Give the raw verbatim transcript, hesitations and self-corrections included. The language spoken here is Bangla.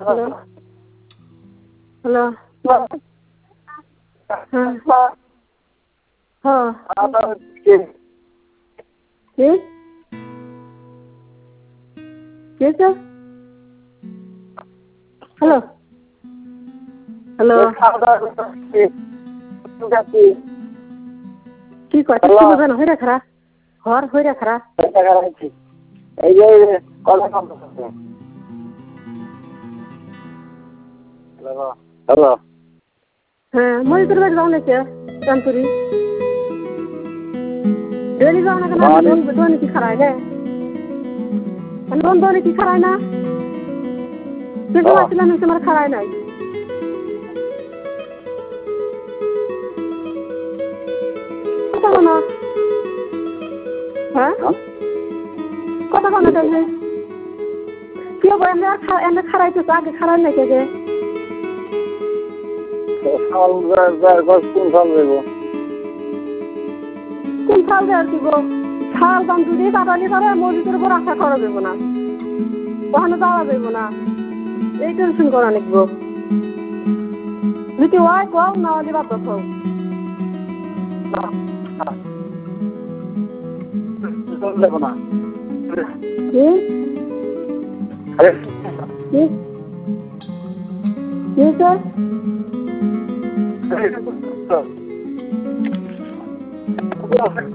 হ্যালো হ্যালো হ্যাঁ হ্যাঁ কি হয়েছে হ্যালো হ্যালো কি কথা বোঝা না হয়ে খারাপ ঘর হয়ে খারাপ এই যে হ্যালো হ্যাঁ মরিপুর বাড়ি যাও নাকি চানপুরি ডেলি যাও না কেন দোনে কি খারায় রে লোন দোনে কি খারায় না কিন্তু আসলাম তোমার খারায় নাই কথা বলো হ্যাঁ কথা বলো তাহলে কি হবো এমনি আর এমনি খারাইতো আগে খারাই নাই কে কোন সাল দেব কোন সাল দেওয়ার কি গো সাল দাম যদি কাটালি পারে মজুদের উপর আশা করা যাবো না ওখানে যাওয়া যাবো না এই টেনশন করা লিখবো যদি ওয়াই কও না হলে বাদ দাও দেবো না কি কি কি স্যার